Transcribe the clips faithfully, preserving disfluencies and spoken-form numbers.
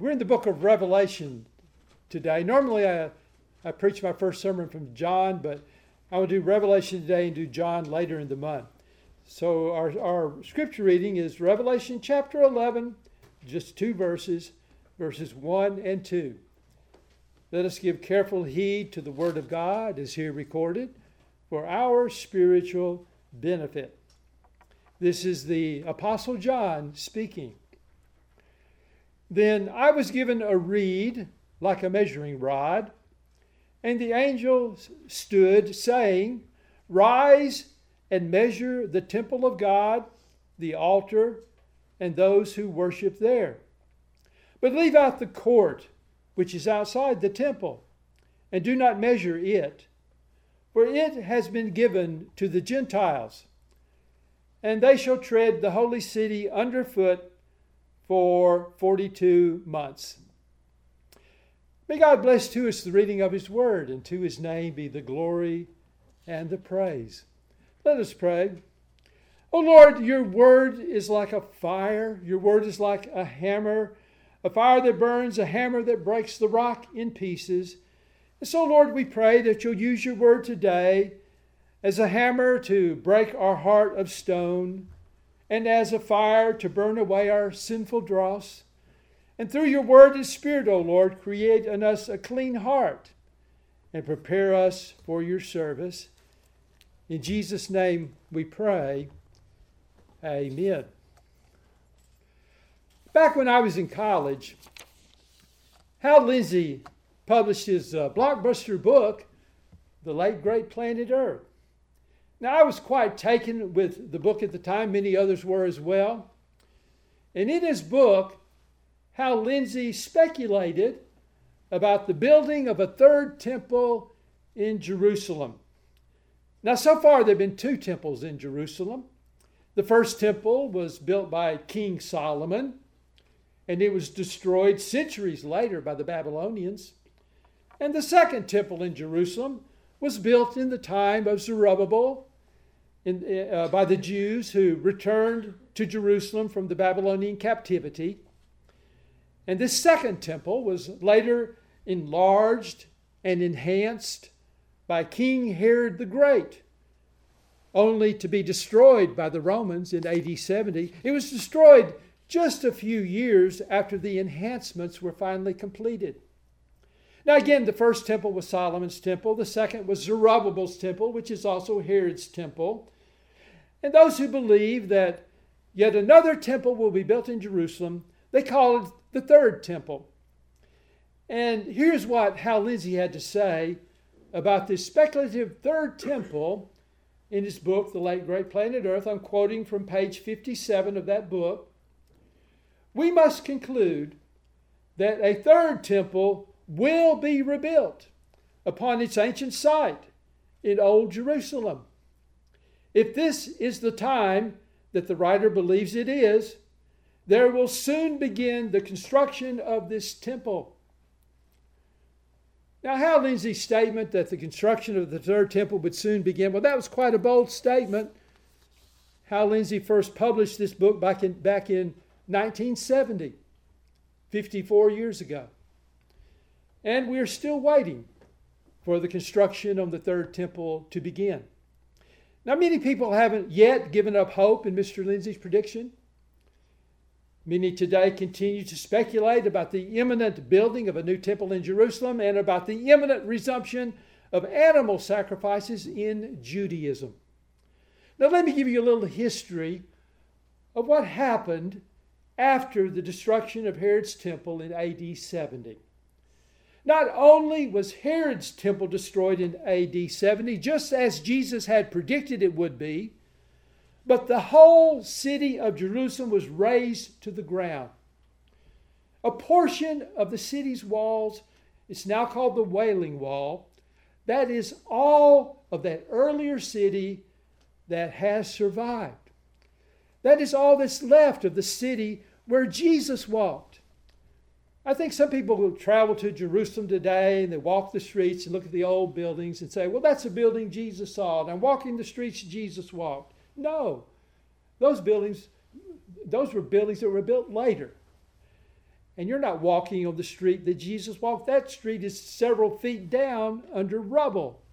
We're in the book of Revelation today. Normally I, I preach my first sermon from John, but I will do Revelation today and do John later in the month. So our, our scripture reading is Revelation chapter eleven, just two verses, verses one and two. Let us give careful heed to the word of God as here recorded for our spiritual benefit. This is the Apostle John speaking. Then I was given a reed like a measuring rod, and the angel stood, saying, Rise and measure the temple of God, the altar, and those who worship there. But leave out the court, which is outside the temple, and do not measure it, for it has been given to the Gentiles, and they shall tread the holy city underfoot for forty-two months. May God bless to us the reading of his word, and to his name be the glory and the praise. Let us pray. O Lord, your word is like a fire. Your word is like a hammer, a fire that burns, a hammer that breaks the rock in pieces. And so, Lord, we pray that you'll use your word today as a hammer to break our heart of stone, and as a fire to burn away our sinful dross. And through your word and spirit, O Lord, create in us a clean heart and prepare us for your service. In Jesus' name we pray. Amen. Back when I was in college, Hal Lindsey published his uh, blockbuster book, The Late Great Planet Earth. Now, I was quite taken with the book at the time. Many others were as well. And in his book, Hal Lindsey speculated about the building of a third temple in Jerusalem. Now, so far, there have been two temples in Jerusalem. The first temple was built by King Solomon, and it was destroyed centuries later by the Babylonians. And the second temple in Jerusalem was built in the time of Zerubbabel in, uh, by the Jews who returned to Jerusalem from the Babylonian captivity. And this second temple was later enlarged and enhanced by King Herod the Great, only to be destroyed by the Romans in A D seventy. It was destroyed just a few years after the enhancements were finally completed. Now again, the first temple was Solomon's temple. The second was Zerubbabel's temple, which is also Herod's temple. And those who believe that yet another temple will be built in Jerusalem, they call it the third temple. And here's what Hal Lindsey had to say about this speculative third temple in his book, The Late Great Planet Earth. I'm quoting from page fifty-seven of that book. We must conclude that a third temple will be rebuilt upon its ancient site in Old Jerusalem. If this is the time that the writer believes it is, there will soon begin the construction of this temple. Now, Hal Lindsey's statement that the construction of the third temple would soon begin, well, that was quite a bold statement. Hal Lindsey first published this book back in, back in nineteen seventy, fifty-four years ago. And we are still waiting for the construction of the third temple to begin. Now, many people haven't yet given up hope in Mister Lindsey's prediction. Many today continue to speculate about the imminent building of a new temple in Jerusalem and about the imminent resumption of animal sacrifices in Judaism. Now, let me give you a little history of what happened after the destruction of Herod's temple in A D seventy. Not only was Herod's temple destroyed in A D seventy, just as Jesus had predicted it would be, but the whole city of Jerusalem was razed to the ground. A portion of the city's walls is now called the Wailing Wall. That is all of that earlier city that has survived. That is all that's left of the city where Jesus walked. I think some people will travel to Jerusalem today and they walk the streets and look at the old buildings and say, well, that's a building Jesus saw. And I'm walking the streets Jesus walked. No, those buildings, those were buildings that were built later. And you're not walking on the street that Jesus walked. That street is several feet down under rubble.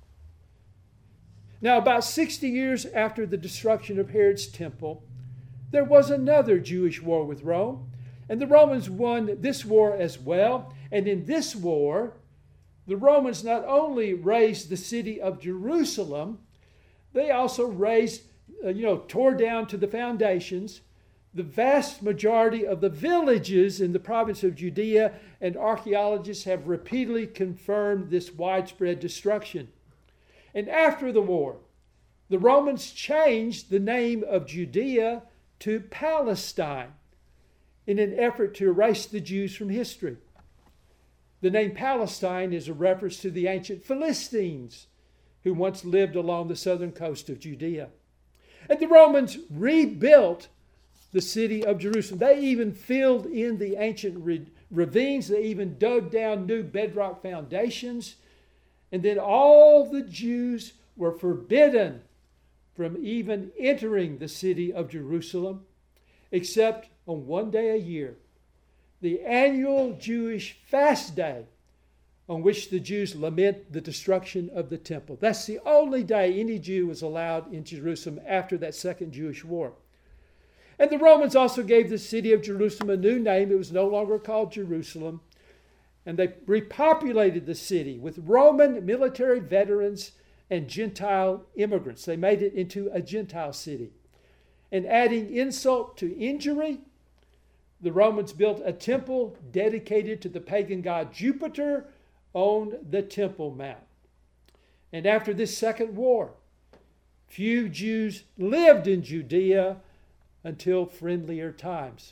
Now, about sixty years after the destruction of Herod's temple, there was another Jewish war with Rome. And the Romans won this war as well. And in this war, the Romans not only razed the city of Jerusalem, they also razed, uh, you know, tore down to the foundations the vast majority of the villages in the province of Judea, and archaeologists have repeatedly confirmed this widespread destruction. And after the war, the Romans changed the name of Judea to Palestine in an effort to erase the Jews from history. The name Palestine is a reference to the ancient Philistines who once lived along the southern coast of Judea. And the Romans rebuilt the city of Jerusalem. They even filled in the ancient ravines. They even dug down new bedrock foundations. And then all the Jews were forbidden from even entering the city of Jerusalem, except on one day a year, the annual Jewish fast day on which the Jews lament the destruction of the temple. That's the only day any Jew was allowed in Jerusalem after that second Jewish war. And the Romans also gave the city of Jerusalem a new name. It was no longer called Jerusalem. And they repopulated the city with Roman military veterans and Gentile immigrants. They made it into a Gentile city. And adding insult to injury, the Romans built a temple dedicated to the pagan god Jupiter on the Temple Mount. And after this second war, few Jews lived in Judea until friendlier times.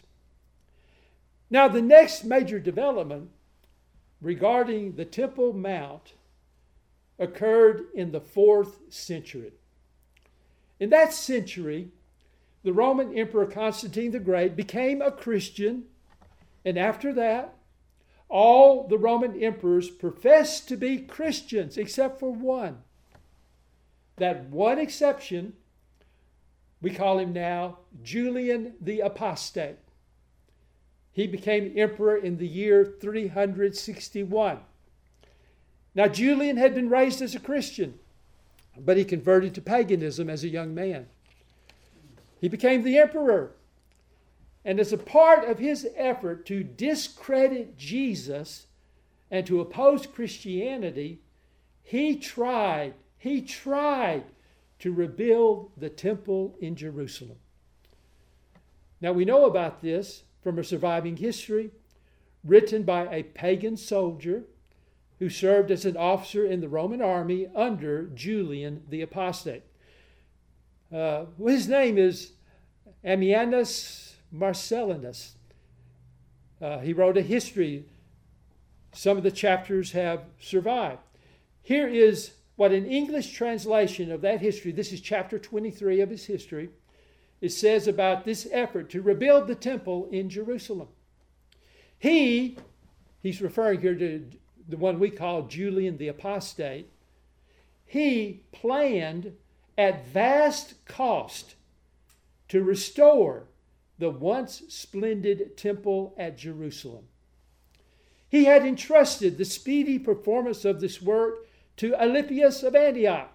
Now, the next major development regarding the Temple Mount occurred in the fourth century. In that century, the Roman Emperor Constantine the Great became a Christian, and after that, all the Roman emperors professed to be Christians except for one. That one exception, we call him now Julian the Apostate. He became emperor in the year three hundred sixty-one. Now, Julian had been raised as a Christian, but he converted to paganism as a young man. He became the emperor. And as a part of his effort to discredit Jesus and to oppose Christianity, he tried, he tried to rebuild the temple in Jerusalem. Now, we know about this from a surviving history written by a pagan soldier who served as an officer in the Roman army under Julian the Apostate. Uh, his name is Ammianus Marcellinus. Uh, he wrote a history. Some of the chapters have survived. Here is what an English translation of that history, this is chapter twenty-three of his history, it says about this effort to rebuild the temple in Jerusalem. He, he's referring here to the one we call Julian the Apostate, he planned at vast cost to restore the once splendid temple at Jerusalem. He had entrusted the speedy performance of this work to Alypius of Antioch.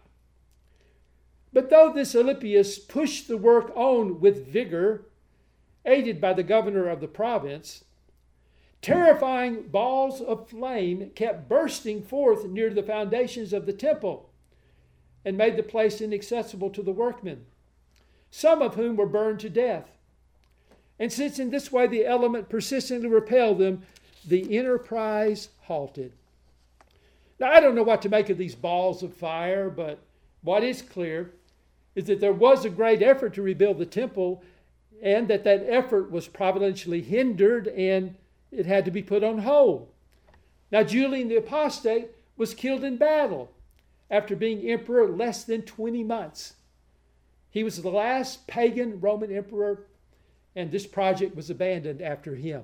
But though this Alypius pushed the work on with vigor, aided by the governor of the province, terrifying balls of flame kept bursting forth near the foundations of the temple and made the place inaccessible to the workmen, some of whom were burned to death. And since in this way the element persistently repelled them, the enterprise halted. Now, I don't know what to make of these balls of fire, but what is clear is that there was a great effort to rebuild the temple, and that that effort was providentially hindered and it had to be put on hold. Now, Julian the Apostate was killed in battle after being emperor less than twenty months. He was the last pagan Roman emperor, and this project was abandoned after him.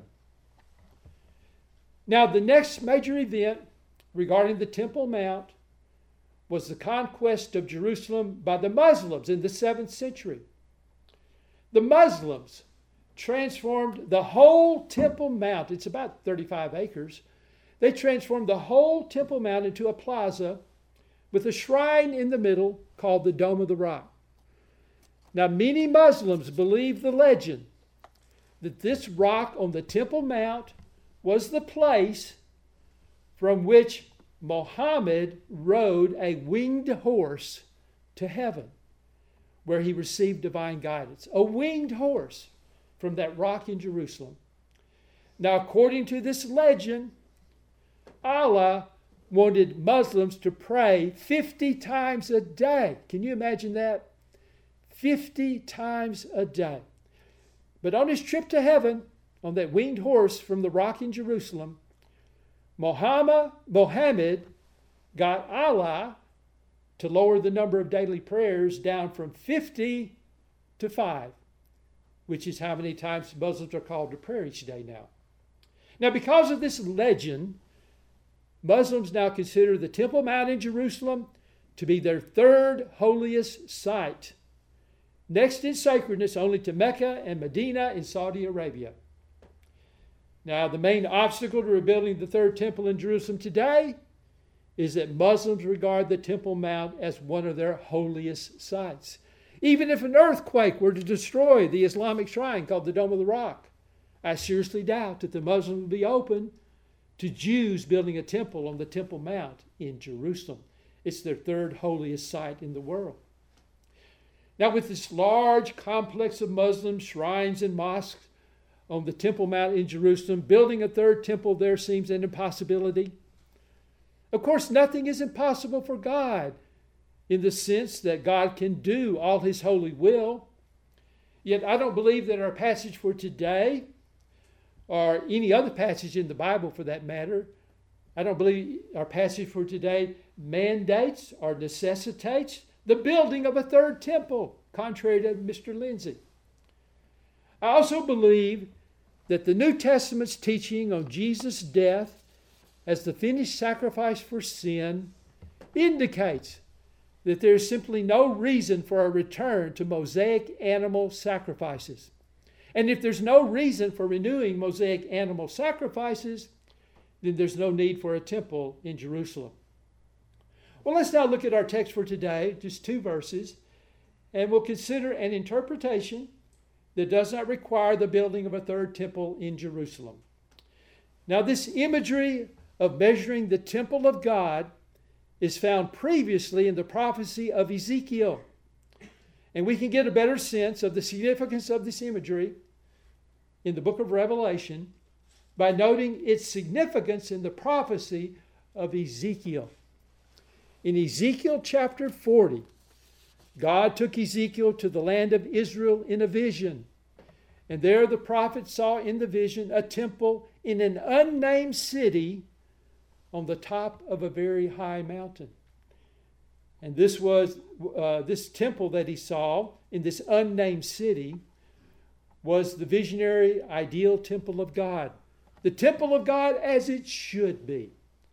Now, the next major event regarding the Temple Mount was the conquest of Jerusalem by the Muslims in the seventh century. The Muslims transformed the whole Temple Mount. It's about thirty-five acres. They transformed the whole Temple Mount into a plaza with a shrine in the middle called the Dome of the Rock. Now, many Muslims believe the legend that this rock on the Temple Mount was the place from which Muhammad rode a winged horse to heaven, where he received divine guidance. A winged horse from that rock in Jerusalem. Now, according to this legend, Allah wanted Muslims to pray fifty times a day. Can you imagine that? fifty times a day. But on his trip to heaven, on that winged horse from the rock in Jerusalem, Muhammad, Muhammad got Allah to lower the number of daily prayers down from fifty to five, which is how many times Muslims are called to prayer each day now. Now, because of this legend, Muslims now consider the Temple Mount in Jerusalem to be their third holiest site, next in sacredness only to Mecca and Medina in Saudi Arabia. Now, the main obstacle to rebuilding the third temple in Jerusalem today is that Muslims regard the Temple Mount as one of their holiest sites. Even if an earthquake were to destroy the Islamic shrine called the Dome of the Rock, I seriously doubt that the Muslims would be open to Jews building a temple on the Temple Mount in Jerusalem. It's their third holiest site in the world. Now, with this large complex of Muslim shrines and mosques on the Temple Mount in Jerusalem, building a third temple there seems an impossibility. Of course, nothing is impossible for God in the sense that God can do all his holy will. Yet I don't believe that our passage for today, or any other passage in the Bible for that matter, I don't believe our passage for today mandates or necessitates the building of a third temple, contrary to Mister Lindsay. I also believe that the New Testament's teaching on Jesus' death as the finished sacrifice for sin indicates that there is simply no reason for a return to Mosaic animal sacrifices. And if there's no reason for renewing Mosaic animal sacrifices, then there's no need for a temple in Jerusalem. Well, let's now look at our text for today, just two verses, and we'll consider an interpretation that does not require the building of a third temple in Jerusalem. Now, this imagery of measuring the temple of God is found previously in the prophecy of Ezekiel. And we can get a better sense of the significance of this imagery in the book of Revelation by noting its significance in the prophecy of Ezekiel. In Ezekiel chapter forty, God took Ezekiel to the land of Israel in a vision. And there the prophet saw in the vision a temple in an unnamed city on the top of a very high mountain. And this was uh, this temple that he saw in this unnamed city was the visionary ideal temple of God. The temple of God as it should be.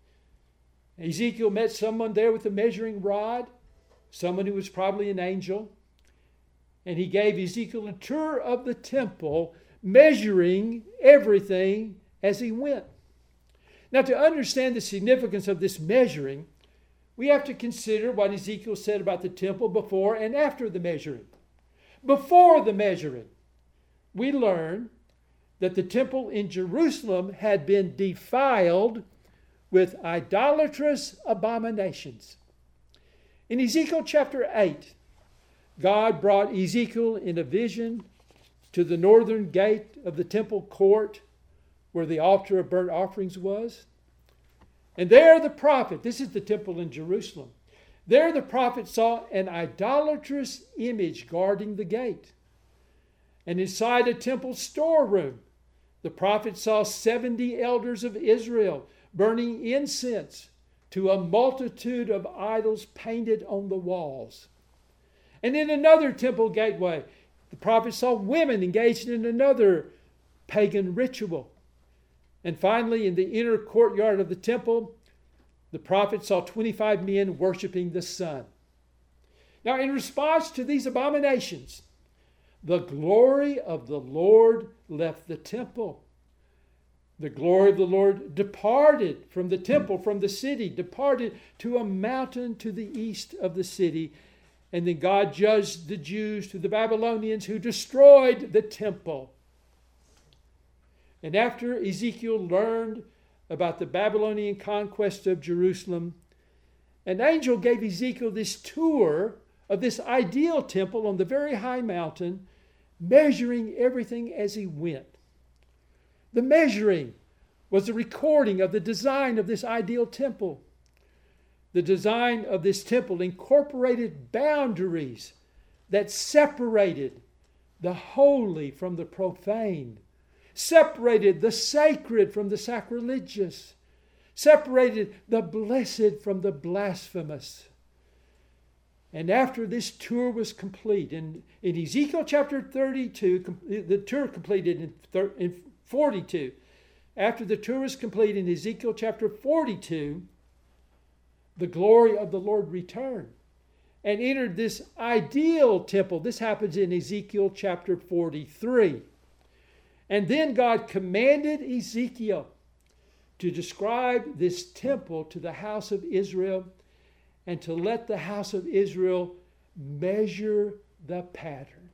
Ezekiel met someone there with a measuring rod, someone who was probably an angel. And he gave Ezekiel a tour of the temple, measuring everything as he went. Now, to understand the significance of this measuring, we have to consider what Ezekiel said about the temple before and after the measuring. Before the measuring, we learn that the temple in Jerusalem had been defiled with idolatrous abominations. In Ezekiel chapter eight, God brought Ezekiel in a vision to the northern gate of the temple court where the altar of burnt offerings was. And there the prophet, this is the temple in Jerusalem, there the prophet saw an idolatrous image guarding the gate. And inside a temple storeroom, the prophet saw seventy elders of Israel burning incense to a multitude of idols painted on the walls. And in another temple gateway, the prophet saw women engaged in another pagan ritual. And finally, in the inner courtyard of the temple, the prophet saw twenty-five men worshiping the sun. Now, in response to these abominations, the glory of the Lord left the temple. The glory of the Lord departed from the temple, from the city, departed to a mountain to the east of the city. And then God judged the Jews through the Babylonians who destroyed the temple. And after Ezekiel learned about the Babylonian conquest of Jerusalem, an angel gave Ezekiel this tour of this ideal temple on the very high mountain, measuring everything as he went. The measuring was a recording of the design of this ideal temple. The design of this temple incorporated boundaries that separated the holy from the profane, separated the sacred from the sacrilegious, separated the blessed from the blasphemous. And after this tour was complete, in, in Ezekiel chapter thirty-two, the tour completed in, thir, in forty-two. After the tour was complete in Ezekiel chapter forty-two, the glory of the Lord returned and entered this ideal temple. This happens in Ezekiel chapter forty-three. And then God commanded Ezekiel to describe this temple to the house of Israel and to let the house of Israel measure the pattern.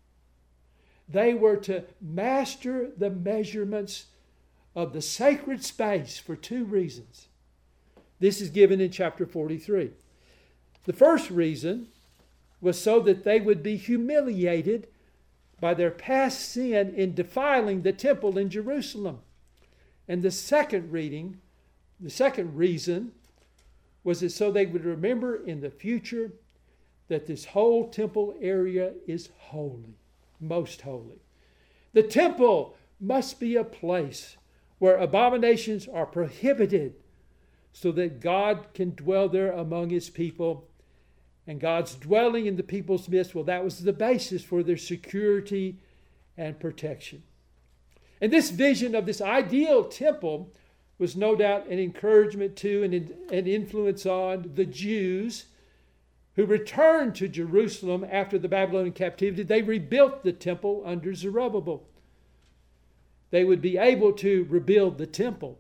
They were to master the measurements of the sacred space for two reasons. This is given in chapter forty-three. The first reason was so that they would be humiliated by their past sin in defiling the temple in Jerusalem. And the second reading, the second reason was it so they would remember in the future that this whole temple area is holy, most holy. The temple must be a place where abominations are prohibited so that God can dwell there among his people. And God's dwelling in the people's midst, well, that was the basis for their security and protection. And this vision of this ideal temple was no doubt an encouragement to and an influence on the Jews who returned to Jerusalem after the Babylonian captivity. They rebuilt the temple under Zerubbabel. They would be able to rebuild the temple.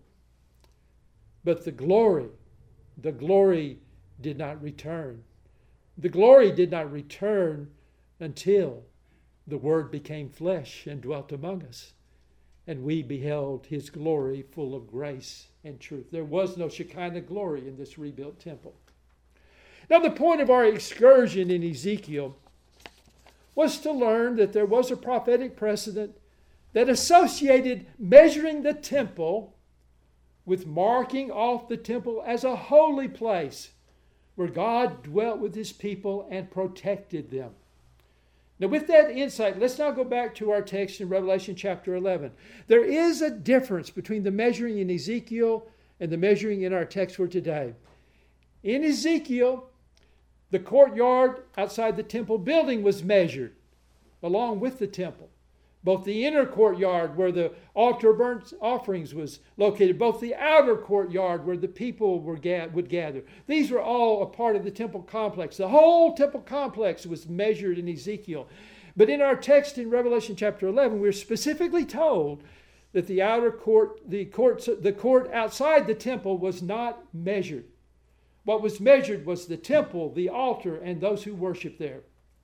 But the glory, the glory did not return. The glory did not return until the Word became flesh and dwelt among us, and we beheld his glory full of grace and truth. There was no Shekinah glory in this rebuilt temple. Now, the point of our excursion in Ezekiel was to learn that there was a prophetic precedent that associated measuring the temple with marking off the temple as a holy place where God dwelt with his people and protected them. Now, with that insight, let's now go back to our text in Revelation chapter eleven. There is a difference between the measuring in Ezekiel and the measuring in our text for today. In Ezekiel, the courtyard outside the temple building was measured along with the temple. Both the inner courtyard where the altar burnt offerings was located, both the outer courtyard where the people were ga- would gather. These were all a part of the temple complex. The whole temple complex was measured in Ezekiel. But in our text in Revelation chapter eleven, we're specifically told that the outer court, the court, the court outside the temple was not measured. What was measured was the temple, the altar, and those who worshiped there.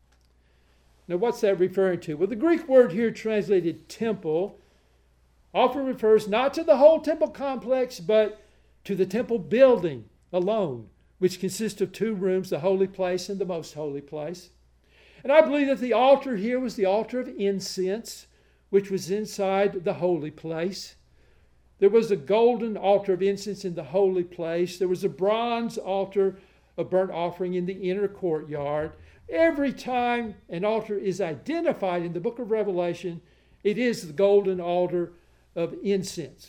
Now, what's that referring to? Well, the Greek word here translated temple often refers not to the whole temple complex, but to the temple building alone, which consists of two rooms, the holy place and the most holy place. And I believe that the altar here was the altar of incense, which was inside the holy place. There was a golden altar of incense in the holy place. There was a bronze altar of burnt offering in the inner courtyard. Every time an altar is identified in the book of Revelation, it is the golden altar of incense.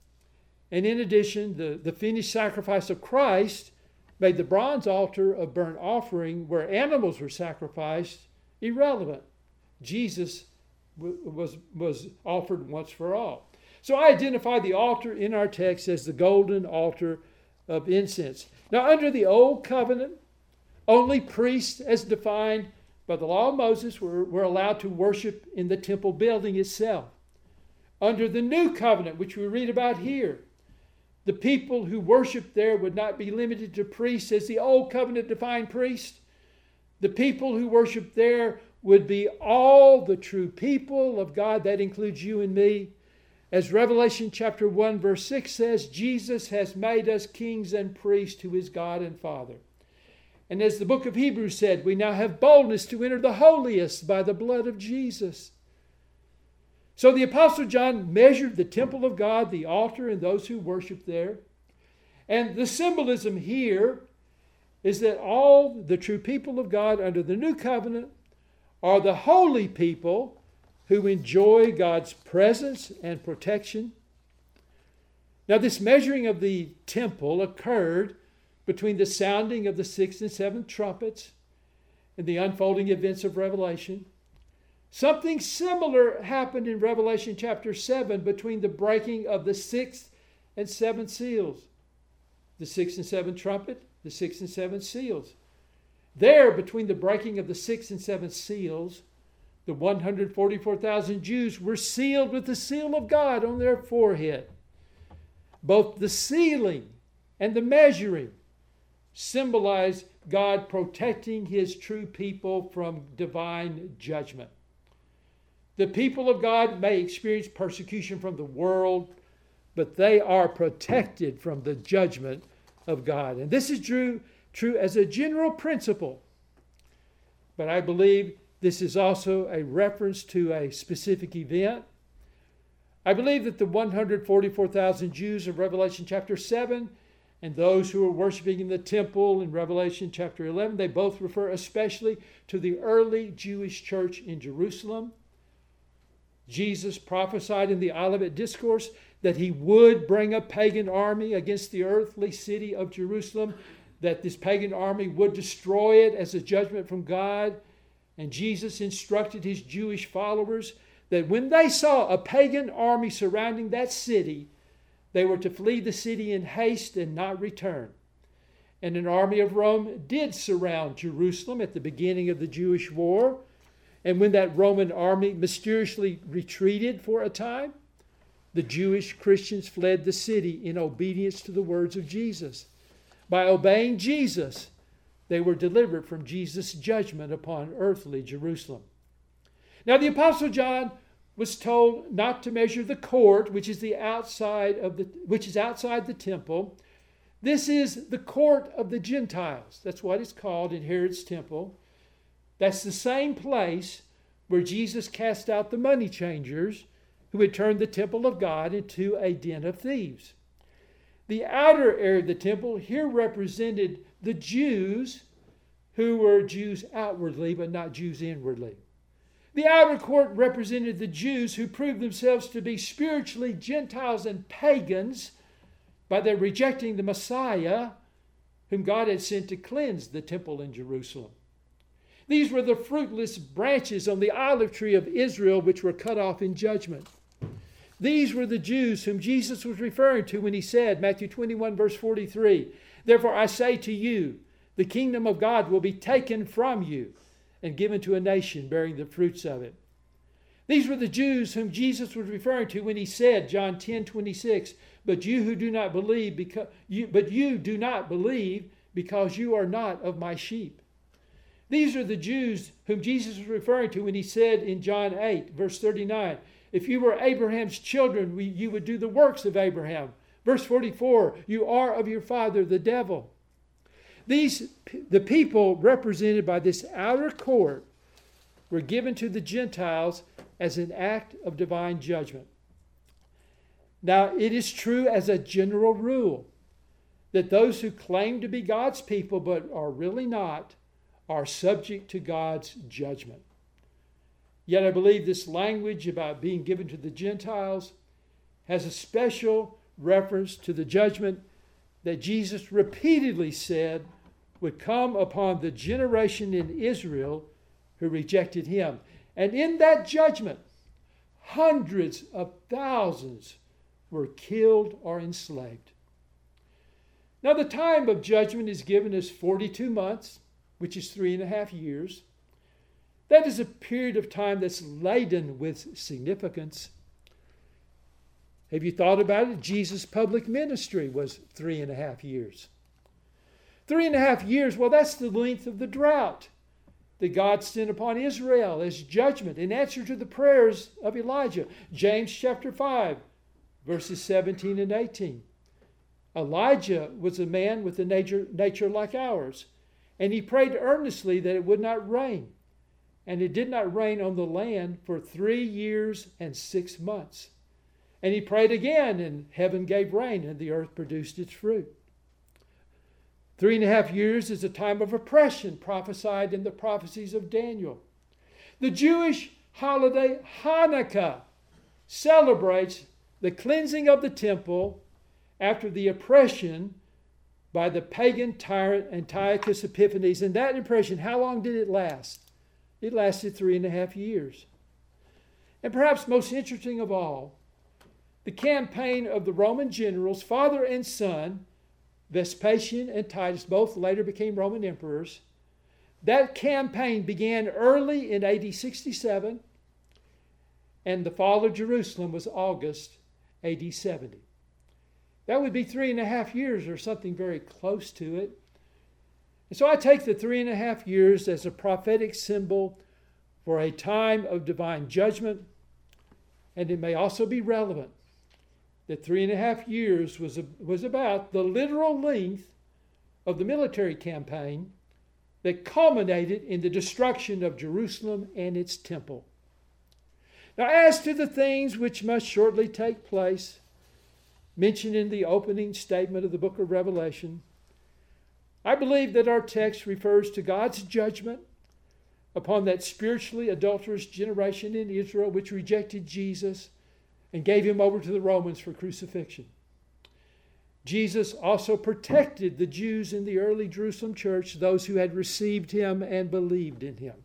And in addition, the, the finished sacrifice of Christ made the bronze altar of burnt offering, where animals were sacrificed, irrelevant. Jesus w- was, was offered once for all. So I identify the altar in our text as the golden altar of incense. Now, under the Old Covenant, only priests, as defined by the law of Moses, were, were allowed to worship in the temple building itself. Under the new covenant, which we read about here, the people who worshiped there would not be limited to priests as the old covenant defined priests. The people who worshiped there would be all the true people of God. That includes you and me. As Revelation chapter one verse six says, Jesus has made us kings and priests to his God and Father. And as the book of Hebrews said, we now have boldness to enter the holiest by the blood of Jesus. So the Apostle John measured the temple of God, the altar, and those who worship there. And the symbolism here is that all the true people of God under the new covenant are the holy people who enjoy God's presence and protection. Now, this measuring of the temple occurred between the sounding of the sixth and seventh trumpets and the unfolding events of Revelation. Something similar happened in Revelation chapter seven between the breaking of the sixth and seventh seals. The sixth and seventh trumpet, the sixth and seventh seals. There, between the breaking of the sixth and seventh seals, the one hundred forty-four thousand Jews were sealed with the seal of God on their forehead. Both the sealing and the measuring symbolize God protecting his true people from divine judgment. The people of God may experience persecution from the world, but they are protected from the judgment of God. And this is true, true as a general principle. But I believe this is also a reference to a specific event. I believe that the one hundred forty-four thousand Jews of Revelation chapter seven and those who are worshiping in the temple in Revelation chapter eleven, they both refer especially to the early Jewish church in Jerusalem. Jesus prophesied in the Olivet Discourse that he would bring a pagan army against the earthly city of Jerusalem, that this pagan army would destroy it as a judgment from God. And Jesus instructed his Jewish followers that when they saw a pagan army surrounding that city, they were to flee the city in haste and not return. And an army of Rome did surround Jerusalem at the beginning of the Jewish war. And when that Roman army mysteriously retreated for a time, the Jewish Christians fled the city in obedience to the words of Jesus. By obeying Jesus, they were delivered from Jesus' judgment upon earthly Jerusalem. Now, the Apostle John was told not to measure the court, which is the outside of the which is outside the temple. This is the court of the Gentiles. That's what it's called in Herod's temple. That's the same place where Jesus cast out the money changers who had turned the temple of God into a den of thieves. The outer area of the temple here represented the Jews who were Jews outwardly but not Jews inwardly. The outer court represented the Jews who proved themselves to be spiritually Gentiles and pagans by their rejecting the Messiah whom God had sent to cleanse the temple in Jerusalem. These were the fruitless branches on the olive tree of Israel which were cut off in judgment. These were the Jews whom Jesus was referring to when he said, Matthew twenty-one verse forty-three, "Therefore I say to you, the kingdom of God will be taken from you and given to a nation bearing the fruits of it." These were the Jews whom Jesus was referring to when he said, John ten twenty-six, "But you who do not believe, because you, but you do not believe because you are not of my sheep." These are the Jews whom Jesus was referring to when he said in John eight, verse thirty-nine, "If you were Abraham's children, we, you would do the works of Abraham." Verse forty-four, "You are of your father, the devil." These, the people represented by this outer court, were given to the Gentiles as an act of divine judgment. Now, it is true as a general rule that those who claim to be God's people but are really not are subject to God's judgment. Yet I believe this language about being given to the Gentiles has a special reference to the judgment that Jesus repeatedly said would come upon the generation in Israel who rejected him. And in that judgment, hundreds of thousands were killed or enslaved. Now, the time of judgment is given as forty-two months, which is three and a half years. That is a period of time that's laden with significance. Have you thought about it? Jesus' public ministry was three and a half years. Three and a half years, well, that's the length of the drought that God sent upon Israel as judgment in answer to the prayers of Elijah. James chapter five, verses seventeen and eighteen. Elijah was a man with a nature, nature like ours, and he prayed earnestly that it would not rain. And it did not rain on the land for three years and six months. And he prayed again, and heaven gave rain, and the earth produced its fruit. Three and a half years is a time of oppression prophesied in the prophecies of Daniel. The Jewish holiday Hanukkah celebrates the cleansing of the temple after the oppression by the pagan tyrant Antiochus Epiphanes. And that oppression, how long did it last? It lasted three and a half years. And perhaps most interesting of all, the campaign of the Roman generals, father and son, Vespasian and Titus, both later became Roman emperors. That campaign began early in A D sixty-seven, and the fall of Jerusalem was August A D seventy. That would be three and a half years or something very close to it. And so I take the three and a half years as a prophetic symbol for a time of divine judgment, and it may also be relevant that three and a half years was, a, was about the literal length of the military campaign that culminated in the destruction of Jerusalem and its temple. Now, as to the things which must shortly take place, mentioned in the opening statement of the book of Revelation, I believe that our text refers to God's judgment upon that spiritually adulterous generation in Israel which rejected Jesus and gave him over to the Romans for crucifixion. Jesus also protected the Jews in the early Jerusalem church, those who had received him and believed in him.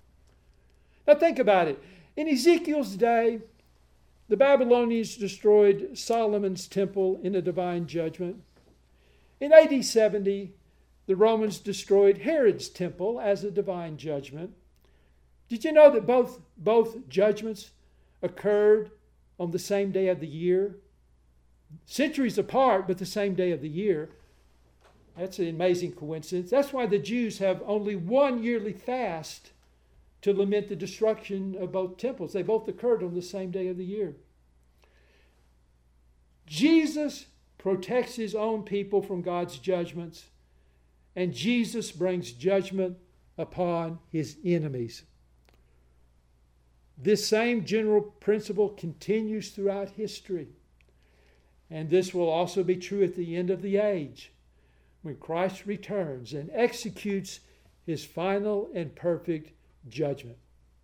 Now think about it. In Ezekiel's day, the Babylonians destroyed Solomon's temple in a divine judgment. In A D seventy, the Romans destroyed Herod's temple as a divine judgment. Did you know that both, both judgments occurred on the same day of the year? Centuries apart, but the same day of the year. That's an amazing coincidence. That's why the Jews have only one yearly fast to lament the destruction of both temples. They both occurred on the same day of the year. Jesus protects his own people from God's judgments, and Jesus brings judgment upon his enemies. This same general principle continues throughout history. And this will also be true at the end of the age, when Christ returns and executes his final and perfect judgment.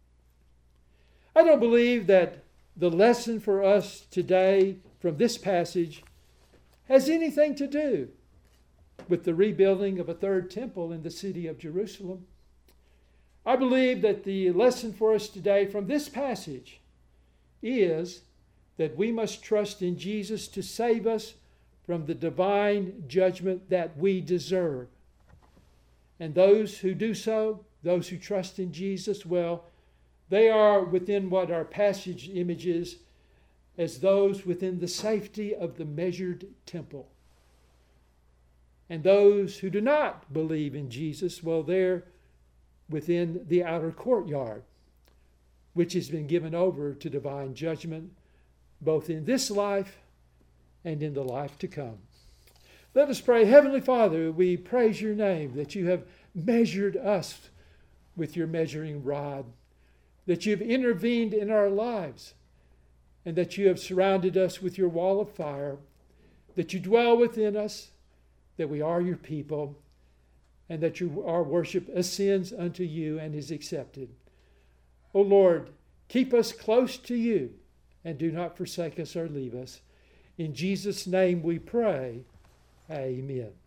I don't believe that the lesson for us today from this passage has anything to do with the rebuilding of a third temple in the city of Jerusalem. I believe that the lesson for us today from this passage is that we must trust in Jesus to save us from the divine judgment that we deserve. And those who do so, those who trust in Jesus, well, they are within what our passage image is as those within the safety of the measured temple. And those who do not believe in Jesus, well, they're within the outer courtyard, which has been given over to divine judgment, both in this life and in the life to come. Let us pray. Heavenly Father, we praise your name that you have measured us with your measuring rod, that you've intervened in our lives, and that you have surrounded us with your wall of fire, that you dwell within us, that we are your people, and that you, our worship ascends unto you and is accepted. O Lord, keep us close to you and do not forsake us or leave us. In Jesus' name we pray. Amen.